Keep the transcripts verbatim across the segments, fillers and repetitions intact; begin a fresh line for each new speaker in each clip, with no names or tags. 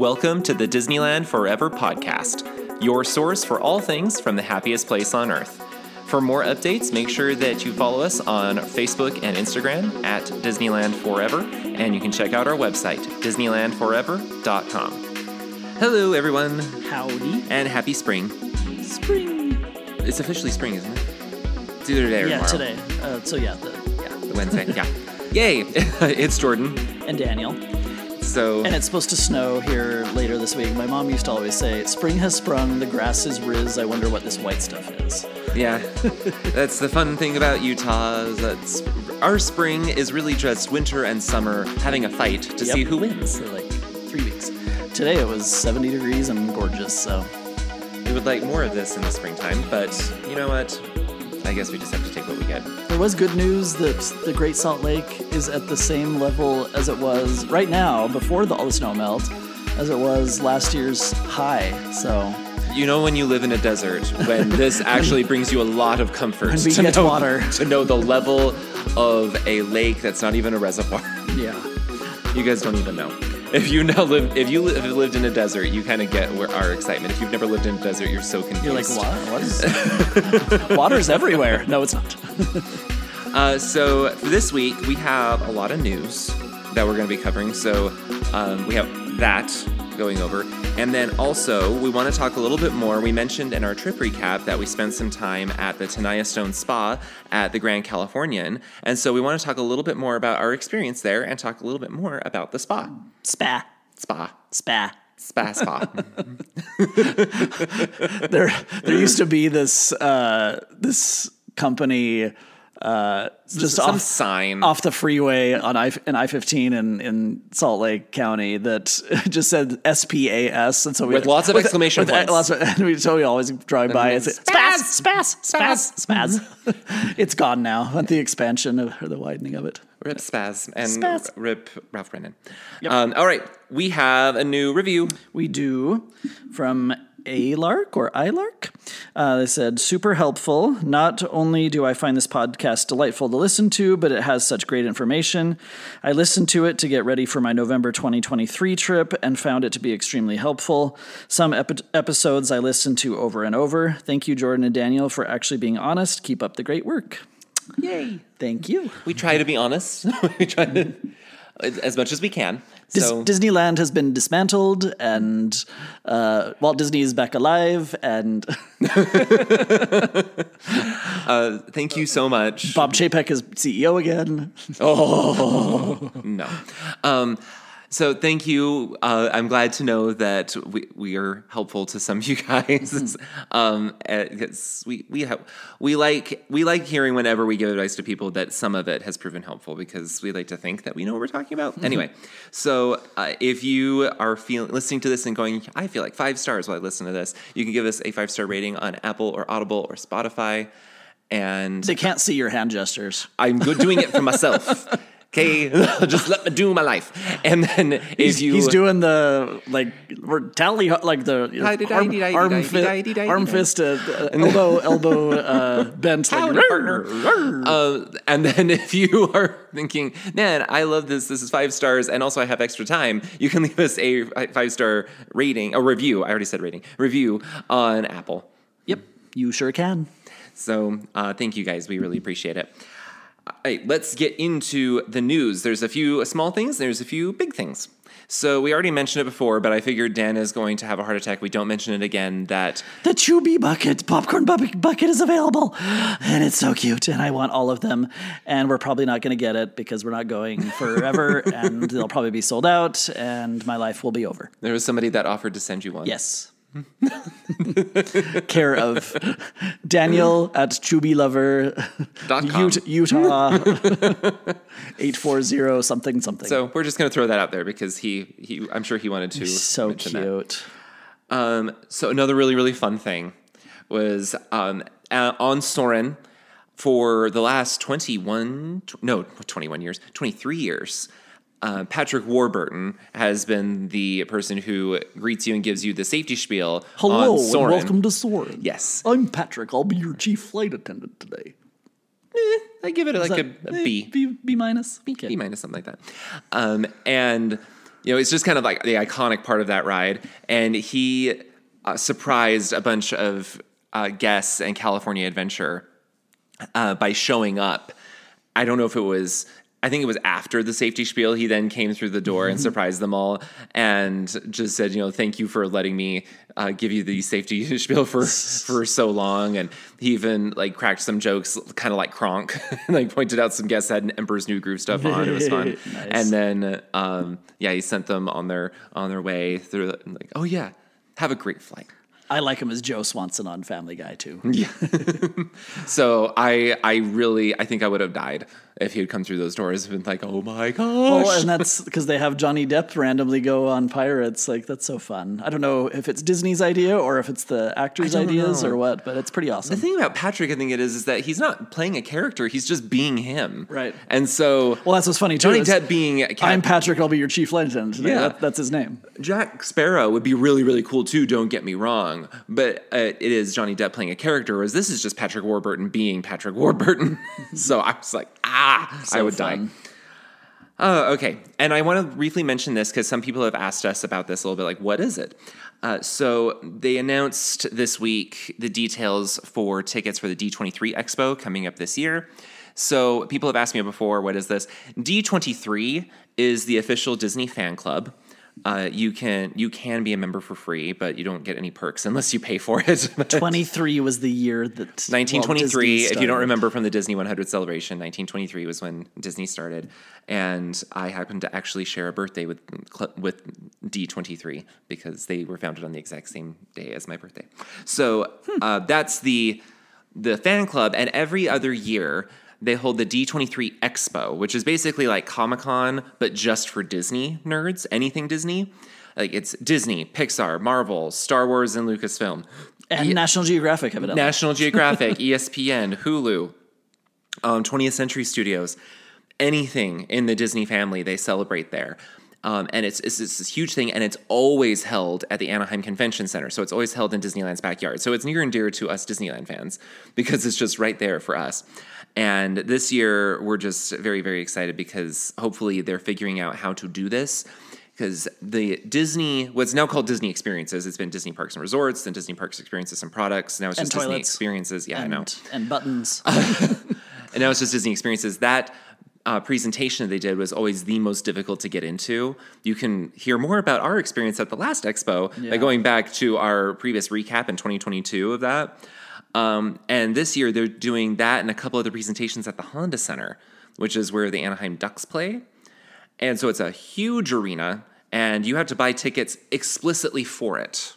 Welcome to the Disneyland Forever podcast, your source for all things from the happiest place on earth. For more updates, make sure that you follow us on Facebook and Instagram at Disneyland Forever, and you can check out our website, disneyland forever dot com. Hello, everyone.
Howdy.
And happy spring.
Spring.
It's officially spring, isn't it? It's either today or
yeah,
tomorrow.
today. Uh, so yeah, the,
Yeah, the Wednesday. Yeah. Yay! It's Jordan.
and Daniel.
So,
And it's supposed to snow here later this week. My mom used to always say, spring has sprung, the grass is riz, I wonder what this white stuff is.
yeah, that's the fun thing about Utah. Is that our spring is really just winter and summer having a fight to
Yep.
see who wins.
For like three weeks. Today it was seventy degrees and gorgeous, so.
We would like more of this in the springtime, but you know what? I guess we just have to take what we get.
There was good news that the Great Salt Lake is at the same level as it was right now, before the, all the snow melt, as it was last year's high, so.
You know when you live in a desert, when this actually brings you a lot of comfort
When we
to,
get
know,
water.
to know the level of a lake that's not even a reservoir.
Yeah.
You guys don't even know. If you now live, if you have lived in a desert, you kind of get where our excitement. If you've never lived in a desert, you're so confused.
You're like, what? What is... Water's everywhere. No, it's not.
Uh, so for this week, we have a lot of news that we're going to be covering. So um, we have that going over. And then also, we want to talk a little bit more. We mentioned in our trip recap that we spent some time at the Tenaya Stone Spa at the Grand Californian. And so we want to talk a little bit more about our experience there and talk a little bit more about the spa.
Spa.
Spa.
Spa.
Spa spa.
There there used to be this uh, this company uh, just
Some
off,
sign.
off the freeway on I in I fifteen in, in Salt Lake County that just said S P A S, and so we
With lots of exclamation
with,
points.
Lots of, and we so we always drive by and say spaz spaz spaz spaz. It's gone now with the expansion of, or the widening of it.
Rip Spaz and
Spaz.
r- Rip Ralph Brennan.
Yep.
Um, all right, we have a new review.
We do from A-Lark or I-Lark. Uh, they said, super helpful. Not only do I find this podcast delightful to listen to, but it has such great information. I listened to it to get ready for my November twenty twenty-three trip and found it to be extremely helpful. Some epi- episodes I listened to over and over. Thank you, Jordan and Daniel, for actually being honest. Keep up the great work.
Yay.
Thank you.
We try to be honest. We try to, as much as we can.
Dis-
So,
Disneyland has been dismantled, and uh, Walt Disney is back alive, and
uh, thank you so much.
Bob Chapek is C E O again.
Oh, no. Um, so thank you. Uh, I'm glad to know that we, we are helpful to some of you guys. um, it's, we we have we like we like hearing whenever we give advice to people that some of it has proven helpful, because we like to think that we know what we're talking about. Mm-hmm. Anyway, so uh, if you are feeling listening to this and going, I feel like five stars while I listen to this, you can give us a five star rating on Apple or Audible or Spotify. And
They can't see your hand gestures.
I'm good doing it for myself. Okay, just let me do my life. And then if
He's,
you...
he's doing the, like, we're tally, like the you know, arm, arm, fi- arm fist, uh, uh, elbow, elbow uh, bent. Like,
Howdy, partner. Uh, and then if you are thinking, man, I love this, this is five stars, and also I have extra time, you can leave us a five-star rating, a review, I already said rating, review on Apple.
Yep, you sure can.
So uh, thank you guys, we really appreciate it. All right, let's get into the news. There's a few small things, there's a few big things. So we already mentioned it before, but I figured Dan is going to have a heart attack. We don't mention it again, that...
The Chubby Bucket, popcorn bu- bucket is available. And it's so cute, and I want all of them. And we're probably not going to get it because we're not going forever, and they'll probably be sold out, and my life will be over.
There was somebody that offered to send you one.
Yes. Care of Daniel at Chubby Lover, Ut- Utah, eight four zero something something.
So we're just going to throw that out there because he, he I'm sure he wanted to.
So cute.
That. Um, so another really, really fun thing was um, uh, on Soarin' for the last twenty-one, no, twenty-one years, twenty-three years. Uh, Patrick Warburton has been the person who greets you and gives you the safety spiel.
Hello,
on
and
Soarin'.
welcome to Soarin'.
Yes.
I'm Patrick. I'll be your chief flight attendant today.
Eh, I give it like
that,
a, a
eh,
B.
B. B minus.
B,
Okay.
B minus, something like that. Um, and You know, it's just kind of like the iconic part of that ride. And he uh, surprised a bunch of uh, guests and California Adventure uh, by showing up. I don't know if it was, I think it was after the safety spiel. He then came through the door and surprised them all and just said, you know, thank you for letting me uh, give you the safety spiel for, for so long. And he even like cracked some jokes, kind of like Kronk, and like pointed out some guests had an Emperor's New Groove stuff on. It was fun. Nice. And then, um, yeah, he sent them on their, on their way through like, oh yeah, have a great flight.
I like him as Joe Swanson on Family Guy too.
Yeah. So I I really I think I would have died if he had come through those doors and been like, oh my gosh.
Well, and that's because they have Johnny Depp randomly go on Pirates. Like, that's so fun. I don't know if it's Disney's idea or if it's the actors' ideas know. or what, but it's pretty awesome.
The thing about Patrick, I think it is, is that he's not playing a character. He's just being him.
Right.
And so...
Well, that's what's funny, too.
Johnny Depp being... Cap-
I'm Patrick, I'll be your chief lieutenant.
Yeah.
That, that's his name.
Jack Sparrow would be really, really cool, too, don't get me wrong. But uh, it is Johnny Depp playing a character, whereas this is just Patrick Warburton being Patrick Warburton. So I was like, ah, so I would fun. die. Oh, okay. And I want to briefly mention this because some people have asked us about this a little bit, like, what is it? Uh, so they announced this week the details for tickets for the D twenty-three Expo coming up this year. So people have asked me before, what is this? D twenty-three is the official Disney fan club. Uh, you can you can be a member for free, but you don't get any perks unless you pay for it.
twenty-three was the year that
nineteen twenty-three. If you don't remember from the Disney one hundred celebration, nineteen twenty-three was when Disney started, and I happened to actually share a birthday with with D twenty-three because they were founded on the exact same day as my birthday. So hmm. uh, that's the the fan club, and every other year they hold the D twenty-three Expo, which is basically like Comic-Con, but just for Disney nerds, anything Disney. Like it's Disney, Pixar, Marvel, Star Wars, and Lucasfilm.
And e- National Geographic, evidently.
National Geographic, E S P N, Hulu, um, twentieth Century Studios. Anything in the Disney family, they celebrate there. Um, and it's, it's, it's this huge thing, and it's always held at the Anaheim Convention Center. So it's always held in Disneyland's backyard. So it's near and dear to us Disneyland fans because it's just right there for us. And this year, we're just very, very excited because hopefully they're figuring out how to do this. Because the Disney, what's now called Disney Experiences, it's been Disney Parks and Resorts, then Disney Parks Experiences and Products. Now it's just Disney Experiences. Yeah,
and,
I know.
And buttons.
And now it's just Disney Experiences. That uh, presentation they did was always the most difficult to get into. You can hear more about our experience at the last expo yeah. by going back to our previous recap in twenty twenty-two of that. Um, and this year they're doing that and a couple other presentations at the Honda Center, which is where the Anaheim Ducks play. And so it's a huge arena, and you have to buy tickets explicitly for it.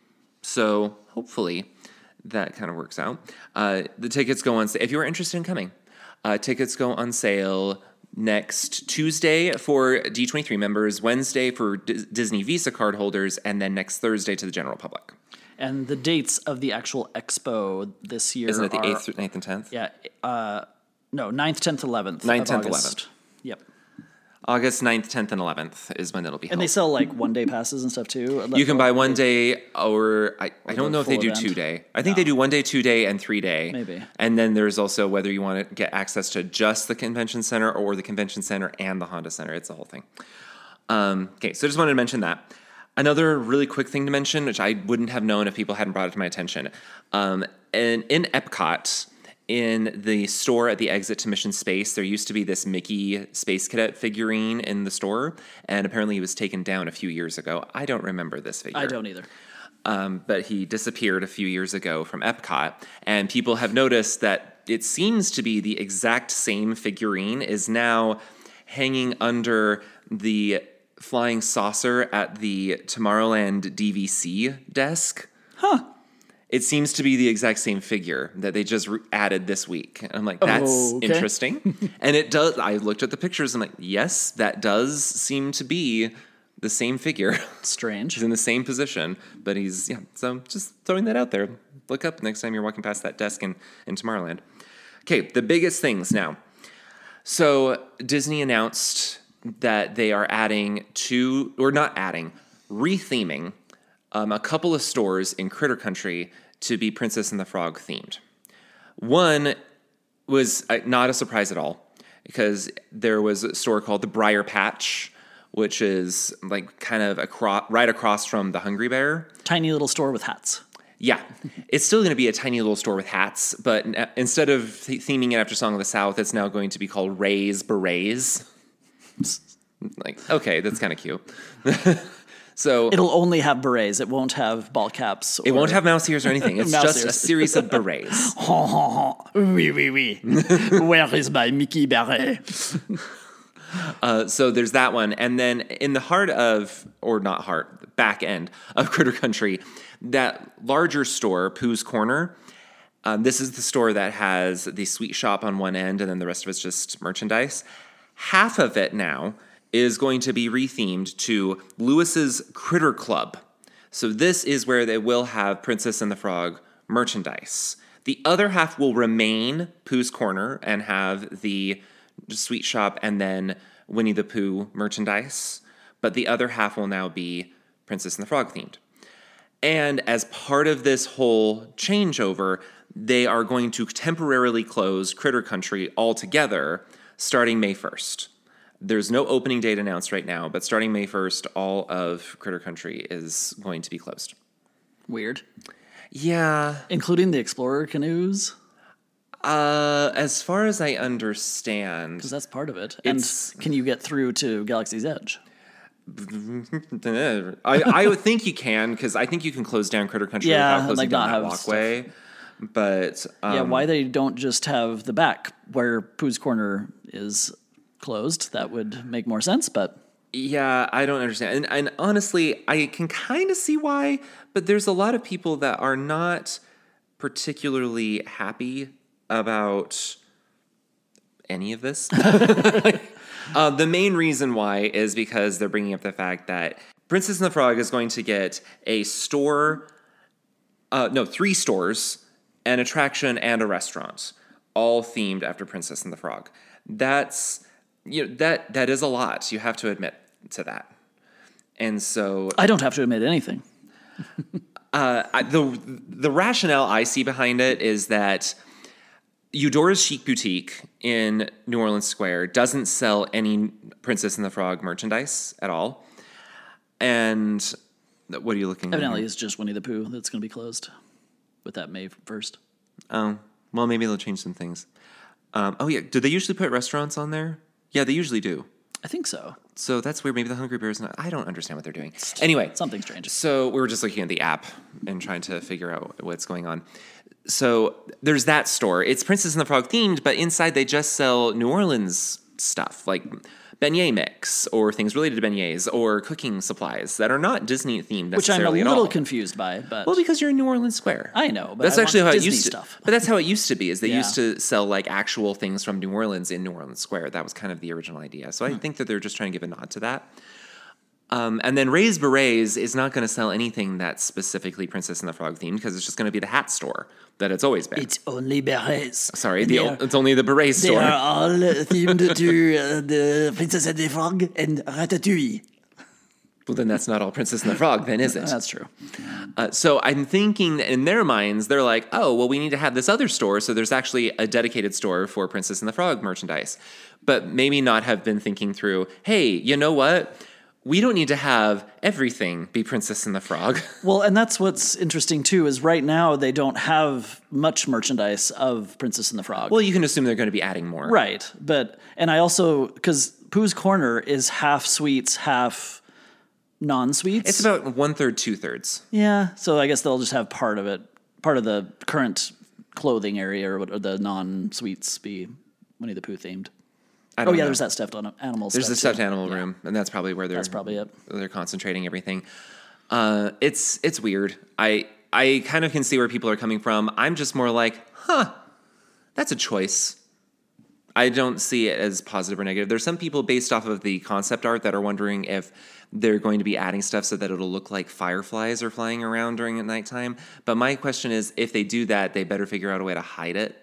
So hopefully that kind of works out. Uh, the tickets go on sale. If you are interested in coming, uh, tickets go on sale next Tuesday for D twenty-three members, Wednesday for D- Disney Visa card holders, and then next Thursday to the general public.
And the dates of the actual expo this year
Isn't it the
are,
eighth, ninth, and tenth?
Yeah. Uh, no, ninth, tenth, eleventh.
ninth, tenth, eleventh.
Yep.
August ninth, tenth, and eleventh is when it'll be held.
And they sell like one day passes and stuff too?
You can buy one day or I, I don't know if they do
event.
two day. I think
No.
they do one day, two day, and three day.
Maybe.
And then there's also whether you want to get access to just the convention center or the convention center and the Honda Center. It's the whole thing. Um, okay, so I just wanted to mention that. Another really quick thing to mention, which I wouldn't have known if people hadn't brought it to my attention. Um, in, in Epcot, in the store at the exit to Mission Space, there used to be this Mickey Space Cadet figurine in the store, and apparently he was taken down a few years ago. I don't remember this figure.
I don't either.
Um, but he disappeared a few years ago from Epcot, and people have noticed that it seems to be the exact same figurine is now hanging under the flying saucer at the Tomorrowland D V C desk.
Huh.
It seems to be the exact same figure that they just re- added this week. And I'm like, that's
oh, okay.
interesting. And it does. I looked at the pictures. I'm like, yes, that does seem to be the same figure.
Strange.
He's in the same position, but he's, yeah. So just throwing that out there. Look up next time you're walking past that desk in, in Tomorrowland. Okay, the biggest things now. So Disney announced that they are adding two, or not adding, retheming um, a couple of stores in Critter Country to be Princess and the Frog themed. One was uh, not a surprise at all, because there was a store called the Briar Patch, which is like kind of across, right across from the Hungry Bear.
Tiny little store with hats.
Yeah, it's still going to be a tiny little store with hats, but n- instead of th- theming it after Song of the South, it's now going to be called Ray's Berets. Like, okay, that's kind of cute. So
It'll only have berets. It won't have ball caps. Or...
It won't have mouse ears or anything. It's
Mouse
just
ears.
a series of berets.
Oui, oui, oui. Where is my Mickey beret?
Uh, so there's that one. And then in the heart of, or not heart, back end of Critter Country, that larger store, Pooh's Corner, um, this is the store that has the sweet shop on one end and then the rest of it's just merchandise. Half of it now is going to be rethemed to Lewis's Critter Club. So this is where they will have Princess and the Frog merchandise. The other half will remain Pooh's Corner and have the sweet shop and then Winnie the Pooh merchandise. But the other half will now be Princess and the Frog themed. And as part of this whole changeover, they are going to temporarily close Critter Country altogether starting May first. There's no opening date announced right now, but starting May first, all of Critter Country is going to be closed.
Weird.
Yeah.
Including the Explorer canoes?
Uh, as far as I understand...
Because that's part of it.
It's-
And can you get through to Galaxy's Edge?
I, I would think you can, because I think you can close down Critter Country
Yeah,
without closing
like
down
not
that
have
walkway. But um,
Yeah, why they don't just have the back where Pooh's Corner is closed? That would make more sense, but...
yeah, I don't understand. And, and honestly, I can kind of see why, but there's a lot of people that are not particularly happy about any of this. uh, the main reason why is because they're bringing up the fact that Princess and the Frog is going to get a store, uh, no, three stores, an attraction, and a restaurant, all themed after Princess and the Frog. That's, you know, that that is a lot. You have to admit to that. And so
I don't have to admit anything.
uh, I, the the rationale I see behind it is that Eudora's Chic Boutique in New Orleans Square doesn't sell any Princess and the Frog merchandise at all. And what are you looking at?
Evidently, it's just Winnie the Pooh that's going to be closed with that May first.
Oh, well, maybe they'll change some things. Um, oh, yeah. Do they usually put restaurants on there? Yeah, they usually do.
I think so.
So that's weird. Maybe the Hungry Bear's not. I don't understand what they're doing. Anyway.
Something strange.
So we were just looking at the app and trying to figure out what's going on. So there's that store. It's Princess and the Frog themed, but inside they just sell New Orleans stuff like beignet mix or things related to beignets or cooking supplies that are not Disney themed necessarily
Which I'm a
at
little
all.
confused by, but
Well, because you're in New Orleans Square.
I know, but
that's
I
actually
want
how
Disney
it used to.
stuff.
But that's how it used to be. Is they
Yeah.
used to sell like actual things from New Orleans in New Orleans Square. That was kind of the original idea. So I think that they're just trying to give a nod to that. Um, and then Ray's Berets is not going to sell anything that's specifically Princess and the Frog themed because it's just going to be the hat store that it's always been.
it's only berets.
Sorry,
And
the,
they are-
it's only the beret
They
store.
are all themed to uh, the Princess and the Frog and Ratatouille.
Well, then that's not all Princess and the Frog, then, is it?
That's true.
Uh, so I'm thinking that in their minds, they're like, oh, well, we need to have this other store. So there's actually a dedicated store for Princess and the Frog merchandise. But maybe not have been thinking through, hey, you know what? We don't need to have everything be Princess and the Frog.
Well, and that's what's interesting too, is right now they don't have much merchandise of Princess and the Frog.
Well, you can assume they're going to be adding more.
Right. But, and I also, because Pooh's Corner is half sweets, half non-sweets.
It's about one third, two thirds.
Yeah. So I guess they'll just have part of it, part of the current clothing area or, what, or the non-sweets be Winnie the Pooh themed.
I
Oh
don't
yeah,
know.
there's that stuffed on animals.
There's
stuff
the stuffed
too.
animal
Yeah.
room, and that's probably where they're
That's probably it.
they're concentrating everything. Uh, it's it's weird. I I kind of can see where people are coming from. I'm just more like, huh, that's a choice. I don't see it as positive or negative. There's some people based off of the concept art that are wondering if they're going to be adding stuff so that it'll look like fireflies are flying around during the nighttime. But my question is, if they do that, they better figure out a way to hide it.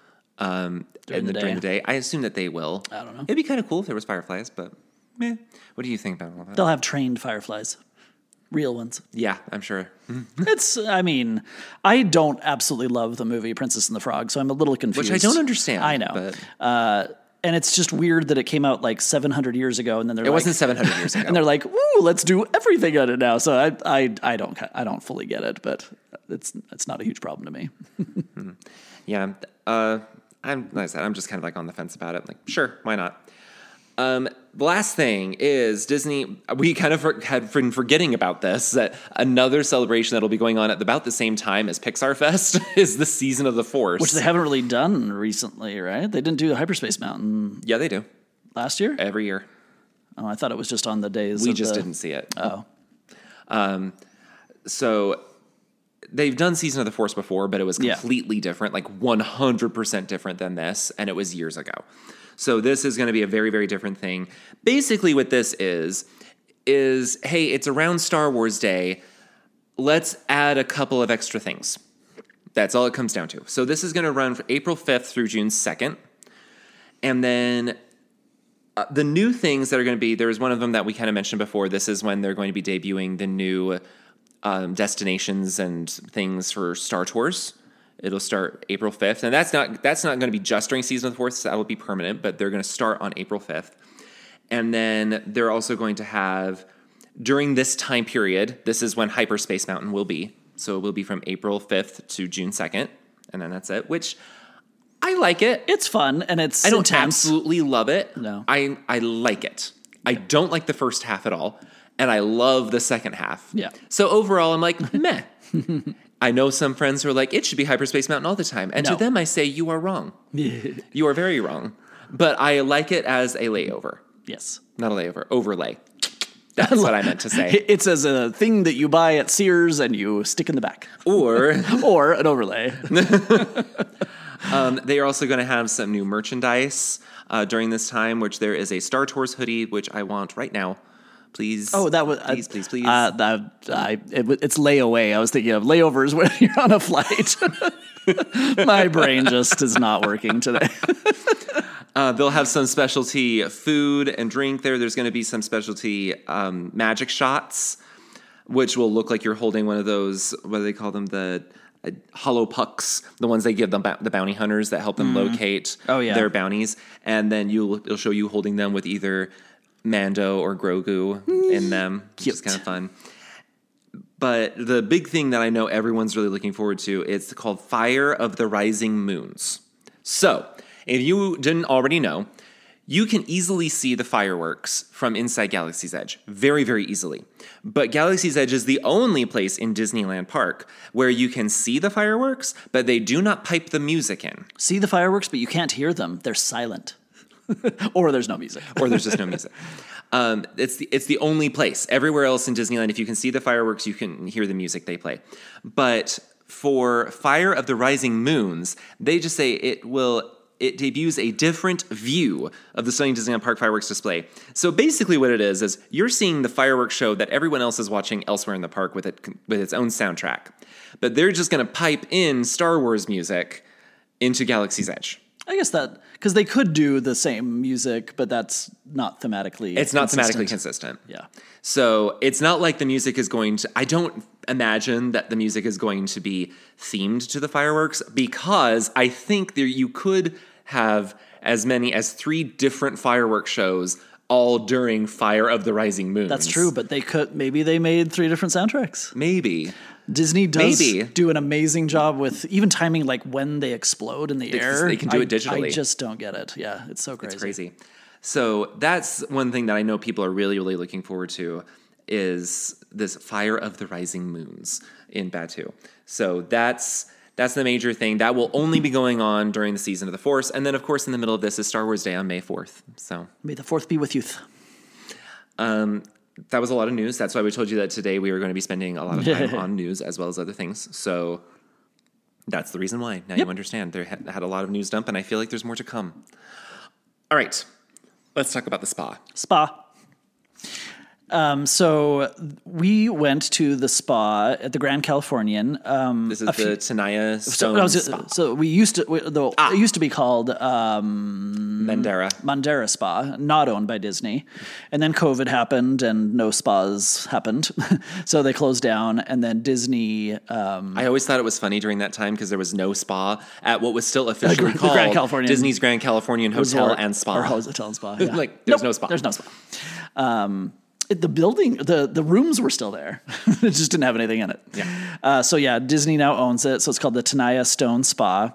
Um,
During
in
the
the, during
day.
the day. I assume that they will.
I don't know.
It'd be kind of cool if there was fireflies, but meh. What do you think about all that?
They'll have trained fireflies, real ones.
Yeah, I'm sure.
It's, I mean, I don't absolutely love the movie Princess and the Frog, so I'm a little confused.
Which I don't understand.
I know.
But
Uh, and it's just weird that it came out like seven hundred years ago, and then they're
It
like,
wasn't seven hundred years ago.
and they're like, "Ooh, let's do everything on it now." So I, I, I don't, I don't fully get it, but it's it's not a huge problem to me.
Yeah, uh, I'm like I said, I'm just kind of like on the fence about it. Like, sure, why not? Um, the last thing is Disney. We kind of for, had been forgetting about this. That another celebration that'll be going on at about the same time as Pixar Fest is the Season of the Force,
Which they haven't really done recently, right? They didn't do the Hyperspace Mountain
yeah, they do
last year.
every year.
Oh, I thought it was just on the days.
We
of
just
the,
didn't see it.
Oh,
So they've done Season of the Force before, but it was
Yeah.
completely different, like one hundred percent different than this, and it was years ago. So this is going to be a very, very different thing. Basically what this is, is, hey, it's around Star Wars Day. Let's add a couple of extra things. That's all it comes down to. So this is going to run from April fifth through June second. And then uh, the new things that are going to be, there was one of them that we kind of mentioned before. This is when they're going to be debuting the new um, destinations and things for Star Tours. It'll start April fifth, and that's not that's not going to be just during Season of the Force. That will be permanent, but they're going to start on April fifth. And then they're also going to have, during this time period, this is when Hyperspace Mountain will be. So it will be from April fifth to June second, and then that's it, which I like it.
it's fun and it's
I don't
intense.
absolutely love it.
No.
I I like it. I don't like the first half at all, and I love the second half.
Yeah.
So overall, I'm like, meh. I know some friends who are like, it should be Hyperspace Mountain all the time. And
No.
to them, I say, you are wrong. You are very wrong. But I like it as a layover.
Yes.
Not a layover, overlay. That's what I meant to say.
It's as a thing that you buy at Sears and you stick in the back,
Or
or an overlay.
um, they are also going to have some new merchandise uh, during this time, which there is a Star Tours hoodie, which I want right now. Please.
Oh, that was
Please, please, please.
Uh, that, I, it, wa- it's layaway. I was thinking of layovers when you're on a flight. My brain just is not working today.
Uh, they'll have some specialty food and drink there. There's going to be some specialty um, magic shots, which will look like you're holding one of those, what do they call them? The uh, hollow pucks, the ones they give them the bounty hunters that help them locate
Oh, yeah.
their bounties. And then you'll, it'll show you holding them with either Mando or Grogu in them, which is
Cute.
kind of fun. But the big thing that I know everyone's really looking forward to, it's called Fire of the Rising Moons. So, if you didn't already know, you can easily see the fireworks from inside Galaxy's Edge. Very, very easily. But Galaxy's Edge is the only place in Disneyland Park where you can see the fireworks, but they do not pipe the music in.
See the fireworks, but you can't hear them. They're silent. Or there's no music.
Or there's just no music. Um, it's the it's the only place. Everywhere else in Disneyland, if you can see the fireworks, you can hear the music they play. But for Fire of the Rising Moons, they just say it will it debuts a different view of the stunning Disneyland Park fireworks display. So basically, what it is is you're seeing the fireworks show that everyone else is watching elsewhere in the park with it with its own soundtrack, but they're just going to pipe in Star Wars music into Galaxy's Edge.
I guess that, because they could do the same music, but that's not thematically
It's not
consistent.
thematically consistent.
Yeah.
So it's not like the music is going to, I don't imagine that the music is going to be themed to the fireworks, because I think there you could have as many as three different fireworks shows all during Fire of the Rising Moons.
That's true, but they could, maybe they made three different soundtracks.
Maybe.
Disney does
Maybe.
do an amazing job with even timing, like when they explode in the
Because
air.
they can do
I-
it digitally.
I just don't get it. Yeah, it's so crazy.
It's crazy. So that's one thing that I know people are really, really looking forward to is this Fire of the Rising Moons in Batuu. So that's that's the major thing. That will only be going on during the Season of the Force. And then, of course, in the middle of this is Star Wars Day on May fourth. So
May the fourth be with youth.
um, that was a lot of news. That's why we told you that today we were going to be spending a lot of time on news as well as other things. So that's the reason why. Now
Yep.
you understand. There had, had a lot of news dump, and I feel like there's more to come. All right. Let's talk about the spa.
Spa. Um, so we went to the spa at the Grand Californian. Um,
This is the
few,
Tenaya
so,
Stone
I was-
Spa.
so we used to, we, though
Ah.
it used to be called um,
Mandara.
Mandara Spa, not owned by Disney. And then COVID happened and no spas happened. So they closed down, and then Disney, um,
I always thought it was funny during that time because there was no spa at what was still officially
the
called
Grand Californian
Disney's Grand Californian Hotel
Resort
and Spa.
or hotel and spa. Yeah.
Like, there's
Nope,
no spa.
There's no spa. Um, it- the building, the the rooms were still there. It just didn't have anything in it.
Yeah.
Uh, so yeah, Disney now owns it. So it's called the Tenaya Stone Spa.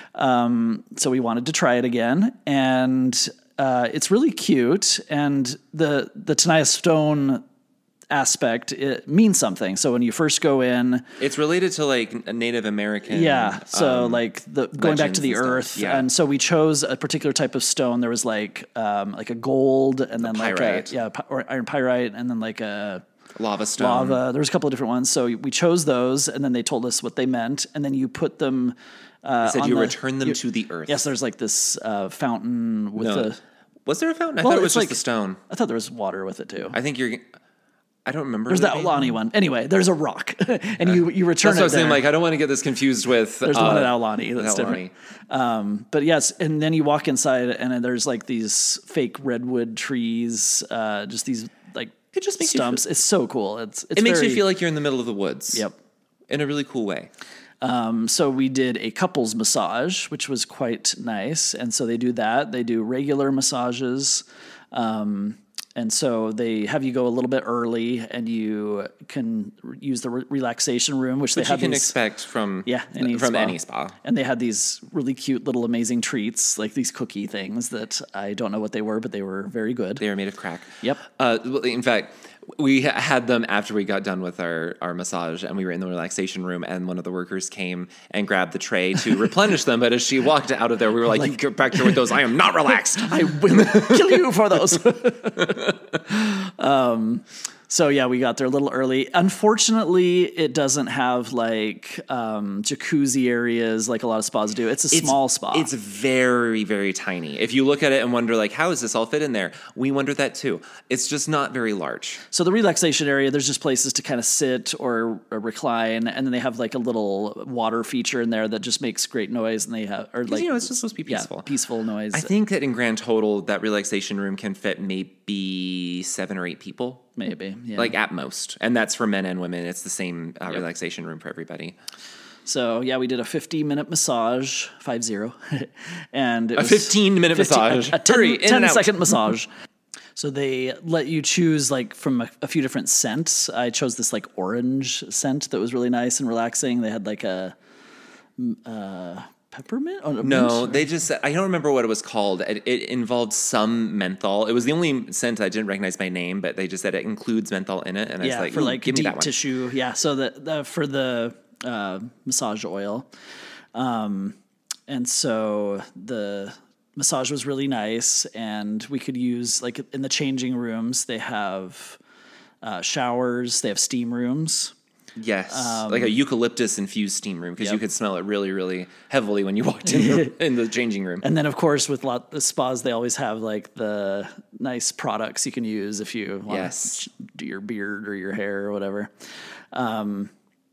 Um, so we wanted to try it again, and uh, it's really cute. And the the Tenaya Stone aspect, it means something. So when you first go in,
It's related to like a Native American.
yeah. So
um,
like the going back to
legends
the
and stuff.
earth,
Yeah.
and so we chose a particular type of stone. There was like um, like a gold, and then like
pyrite.
a yeah, pi- or iron pyrite, and then like a
lava stone.
lava. There was a couple of different ones. So we chose those, and then they told us what they meant, and then you put them. Uh,
Said
on
you
the-
return them
you-
to the earth.
Yes, there's like this uh, fountain with
No.
the.
Was there a fountain? I
Well,
thought it was
it's
just
like-
a stone.
I thought there was water with it too.
I think you're. I don't remember.
There's
there
that
being
Aulani one. Anyway, there's a rock, and you you return
That's
it
what I was saying.
there.
Like, I don't want to get this confused with.
There's
uh,
the one at Aulani that's
at
different. Um, but yes, and then you walk inside, and then there's like these fake redwood trees, uh, just these like
It just makes you
stumps. It's so cool. It's, it's
It makes
very-
you feel like you're in the middle of the woods.
Yep.
In a really cool way.
Um, so we did a couples massage, which was quite nice. And so they do that. They do regular massages. Um, and so they have you go a little bit early, and you can re- use the re- relaxation room, which,
Which
they
you
have
can
these,
expect from
yeah, any
from
spa.
any spa.
And they had these really cute little amazing treats, like these cookie things that I don't know what they were, but they were very good.
They are made of crack.
Yep.
Uh, well, in fact, we ha- had them after we got done with our, our massage, and we were in the relaxation room, and one of the workers came and grabbed the tray to replenish them. But as she walked out of there, we were like, "You get back here with those. I am not relaxed."
I will kill you for those. um, so yeah, we got there a little early. Unfortunately, it doesn't have like um, jacuzzi areas like a lot of spas do. It's a small spa.
It's very, very tiny. If you look at it and wonder, like, how does this all fit in there? We wonder that too. It's just not very large.
So the relaxation area, there's just places to kind of sit or, or recline, and then they have like a little water feature in there that just makes great noise, and they have or like
you know, it's just supposed to be peaceful.
Yeah, peaceful noise.
I think that in grand total, that relaxation room can fit maybe seven or eight people.
Maybe, yeah.
Like at most. And that's for men and women. It's the same uh, relaxation room for everybody.
So yeah, we did a fifteen minute massage, five zero, and it
A
was
fifteen minute massage.
a, a ten,
Hurry, in
ten
and out.
second massage. So they let you choose like from a, a few different scents. I chose this like orange scent that was really nice and relaxing. They had like a uh, peppermint. Oh,
No,
mint?
they just, I don't remember what it was called. It, it involved some menthol. It was the only scent I didn't recognize by name, but they just said it includes menthol in it. And I
yeah,
was like,
for
"Ooh,
like
give me
deep
that one."
tissue. Yeah, so the, the for the uh, massage oil, um, and so the massage was really nice, and we could use like in the changing rooms. They have uh, showers. They have steam rooms.
Yes, like a eucalyptus infused steam room because you
Um, Yep.
could smell it really, really heavily when you walked in the, in the changing room.
And then, of course, with lot the spas, they always have like the nice products you can use if you want
Yes.
to do your beard or your hair or whatever. Um,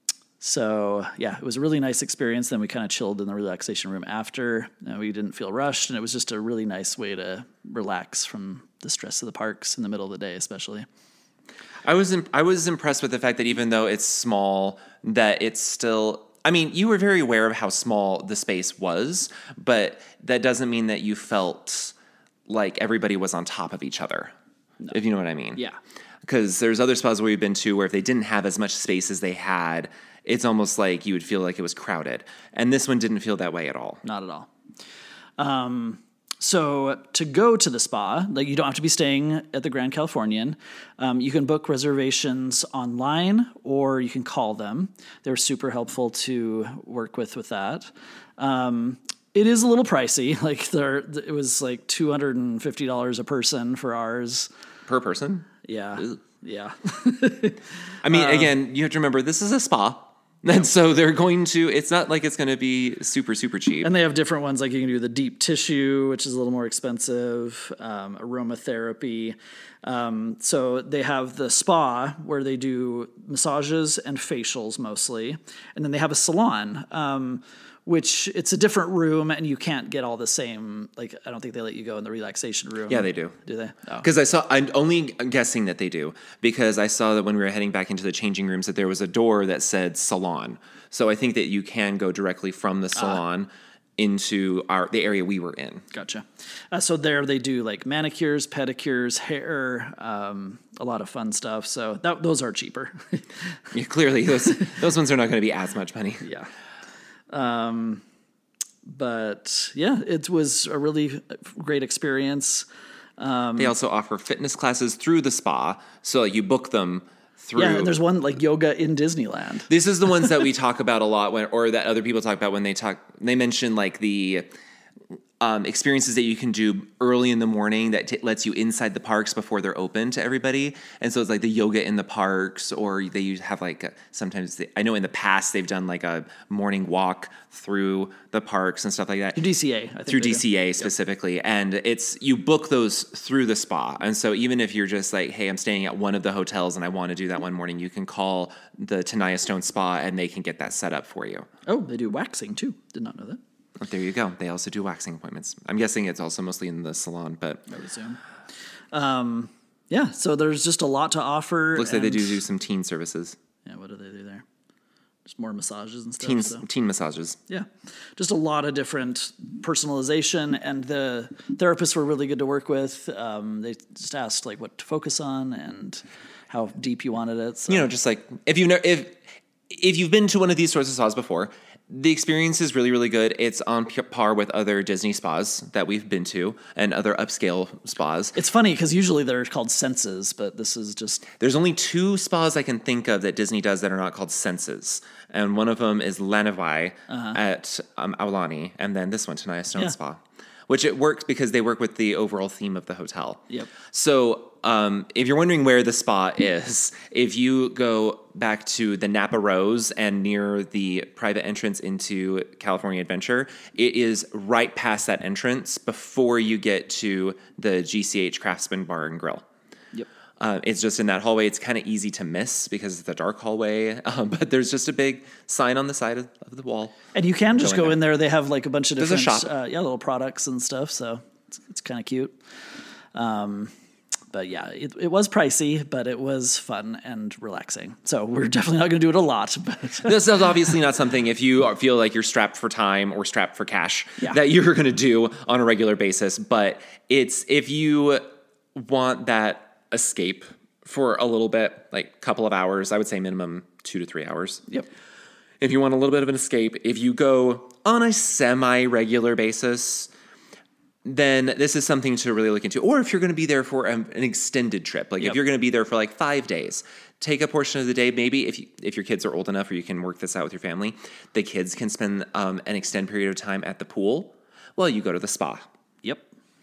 so yeah, it was a really nice experience. Then we kind of chilled in the relaxation room after. And we didn't feel rushed, and it was just a really nice way to relax from the stress of the parks in the middle of the day, especially.
I was imp- I was impressed with the fact that even though it's small, that it's still. I mean, you were very aware of how small the space was, but that doesn't mean that you felt like everybody was on top of each other. No. If you know what I mean.
Yeah.
Because there's other spas where we've been to where if they didn't have as much space as they had, it's almost like you would feel like it was crowded. And this one didn't feel that way at all.
Not at all. Um, so to go to the spa, like you don't have to be staying at the Grand Californian. Um, you can book reservations online, or you can call them. They're super helpful to work with with that. Um, it is a little pricey. Like there, it was like two hundred and fifty dollars a person for ours.
Per person?
Yeah,
Ew.
yeah.
I mean, again, you have to remember, this is a spa. And so they're going to, it's not like it's going to be super, super cheap.
And they have different ones, like you can do the deep tissue, which is a little more expensive, um, aromatherapy. Um, so they have the spa where they do massages and facials mostly. And then they have a salon, um, which it's a different room and you can't get all the same, like, I don't think they let you go in the relaxation room.
Yeah, they do.
Do they? Oh.
Because I saw, I'm only guessing that they do, because I saw that when we were heading back into the changing rooms that there was a door that said salon. So I think that you can go directly from the salon uh. into our the area we were in.
Gotcha. Uh, so there they do like manicures, pedicures, hair, um, a lot of fun stuff. So that, those are cheaper.
Yeah, clearly, those, those ones are not going to be as much money.
Yeah. Um, but yeah, it was a really great experience. Um,
they also offer fitness classes through the spa. So like, you book them through.
Yeah, and there's one like yoga in Disneyland.
This is the ones that we talk about a lot when, or that other people talk about when they talk, they mention like the um, experiences that you can do early in the morning that t- lets you inside the parks before they're open to everybody. And so it's like the yoga in the parks, or they use, have like a, sometimes they, I know in the past they've done like a morning walk through the parks and stuff like that.
Through D C A, I think
through D C A do. specifically. Yep. And it's, you book those through the spa. And so even if you're just like, hey, I'm staying at one of the hotels and I want to do that one morning, you can call the Tenaya Stone Spa and they can get that set up for you.
Oh, they do waxing too. Did not know that.
There you go. They also do waxing appointments. I'm guessing it's also mostly in the salon, but
I would assume. Um, yeah, so there's just a lot to offer.
Looks like they do do some teen services.
Yeah, what do they do there? Just more massages and stuff.
Teen,
so.
teen massages.
Yeah, just a lot of different personalization, and the therapists were really good to work with. Um, they just asked like what to focus on and how deep you wanted it. So.
You know, just like if you know if if you've been to one of these sorts of spas before. The experience is really, really good. It's on par with other Disney spas that we've been to and other upscale spas.
It's funny because usually they're called Senses, but this is just...
There's only two spas I can think of that Disney does that are not called Senses. And one of them is Lanavai uh-huh. at um, Aulani, and then this one, Tenaya Stone yeah. Spa. Which it works because they work with the overall theme of the hotel.
Yep.
So um, if you're wondering where the spa is, if you go back to the Napa Rose and near the private entrance into California Adventure, it is right past that entrance before you get to the G C H Craftsman Bar and Grill.
Yep.
Uh, it's just in that hallway. It's kind of easy to miss because it's a dark hallway, um, but there's just a big sign on the side of, of the wall.
And you can just go, go in, there. in there. They have like a bunch of different
there's a shop.
Uh, yeah, little products and stuff, so it's, it's kind of cute. Um, but yeah, it, it was pricey, but it was fun and relaxing. So we're definitely not going to do it a lot. But
this is obviously not something, if you feel like you're strapped for time or strapped for cash,
yeah.
that you're going to do on a regular basis. But it's if you want that escape for a little bit, like a couple of hours, I would say minimum two to three hours.
Yep.
If you want a little bit of an escape, if you go on a semi-regular basis, then this is something to really look into. Or if you're going to be there for an extended trip, like yep. if you're going to be there for like five days, take a portion of the day. Maybe if you, if your kids are old enough or you can work this out with your family, the kids can spend um, an extended period of time at the pool while you go to the spa.
Yep.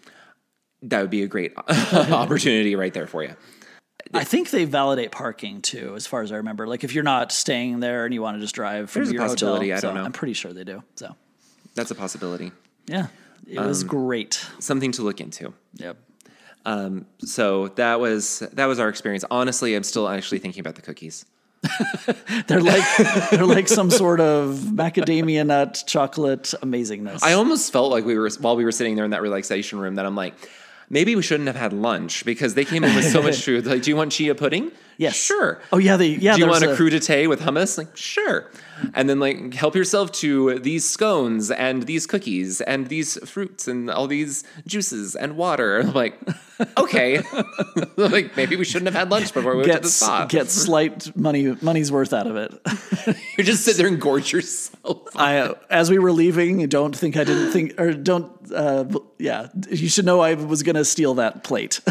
That would be a great opportunity right there for you.
I think they validate parking too, as far as I remember. Like if you're not staying there and you want to just drive from
There's
your
a possibility.
hotel,
I don't
so
know.
I'm pretty sure they do. So
that's a possibility.
Yeah, it was um, great.
Something to look into.
Yep.
Um, so that was that was our experience. Honestly, I'm still actually thinking about the cookies.
they're like they're like some sort of macadamia nut chocolate amazingness.
I almost felt like we were while we were sitting there in that relaxation room that I'm like, maybe we shouldn't have had lunch because they came in with so much food. Like, do you want chia pudding?
Yes.
Sure.
Oh yeah, they yeah.
Do you want a,
a
crudité with hummus? Like, sure. And then like help yourself to these scones and these cookies and these fruits and all these juices and water. I'm like, okay. Like maybe we shouldn't have had lunch before we
get,
went to the spa.
Get slight money money's worth out of it.
You just sit there and gorge yourself.
I uh, as we were leaving, don't think I didn't think or don't uh, yeah. You should know I was going to steal that plate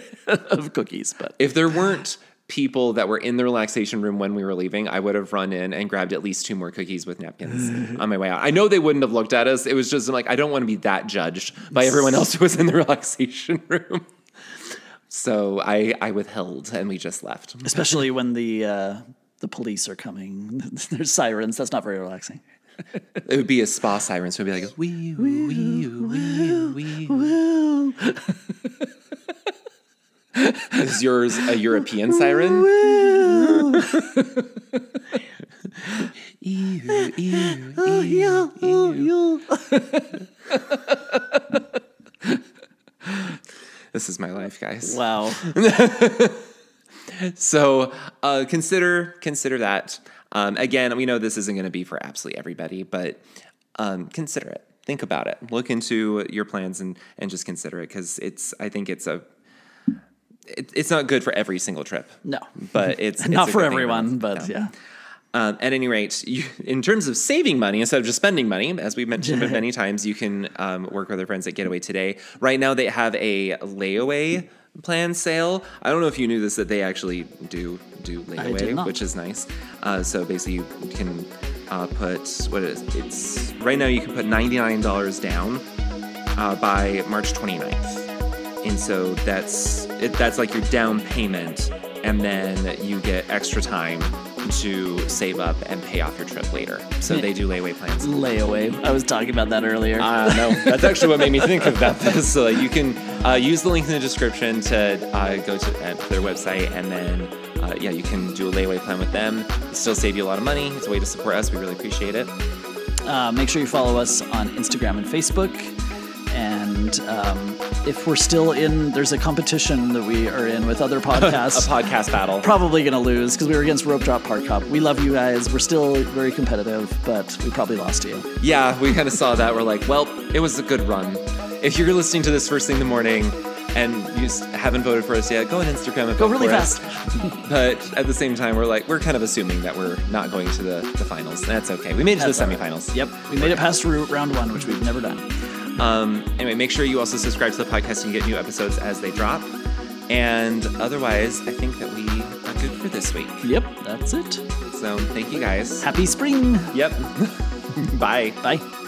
of cookies. But
if there weren't people that were in the relaxation room when we were leaving, I would have run in and grabbed at least two more cookies with napkins on my way out. I know they wouldn't have looked at us. It was just I'm like, I don't want to be that judged by everyone else who was in the relaxation room. So I, I withheld and we just left.
Especially when the uh, the police are coming. There's sirens. That's not very relaxing.
It would be a spa siren, so it would be like, wee, wee, wee, wee, wee. Is yours a European siren? Ew, ew,
Oh, yeah, oh, yeah.
This is my life, guys.
Wow.
So uh, consider consider that. Um, again, we know this isn't going to be for absolutely everybody, but um, consider it. Think about it. Look into your plans and and just consider it, because it's. I think it's a. It, it's not good for every single trip.
No,
but it's, it's
not
a
for
good thing
everyone.
around.
But
No.
yeah.
Um, at any rate, you, in terms of saving money, instead of just spending money, as we've mentioned many times, you can um, work with our friends at Getaway Today. Right now, they have a layaway plan sale. I don't know if you knew this, that they actually do do layaway, which is nice. Uh, so basically, you can uh, put what is it's right now. You can put ninety-nine dollars down uh, by March twenty-ninth, and so that's it, that's like your down payment, and then you get extra time to save up and pay off your trip later. So they do layaway plans.
Layaway. I was talking about that earlier.
I know. That's actually what made me think about this. So like, you can uh, use the link in the description to uh, go to uh, their website, and then uh, yeah, you can do a layaway plan with them. It still save you a lot of money. It's a way to support us. We really appreciate it.
Uh, make sure you follow us on Instagram and Facebook. And um, if we're still in, there's a competition that we are in with other podcasts.
A podcast battle.
Probably going to lose because we were against Rope Drop Park Hop. We love you guys. We're still very competitive, but we probably lost to you.
Yeah, we kind of saw that. We're like, well, it was a good run. If you're listening to this first thing in the morning and you just haven't voted for us yet, go on Instagram and
Go
vote
really
for us.
fast.
But at the same time, we're like, we're kind of assuming that we're not going to the, the finals. That's okay. We made it
That's
to
all
the
right.
semifinals.
Yep, we made it past ro- round one, which we've never done.
Um, anyway, make sure you also subscribe to the podcast and get new episodes as they drop. And otherwise, I think that we are good for this week.
Yep, that's it.
So thank you guys.
Happy spring.
Yep. Bye.
Bye.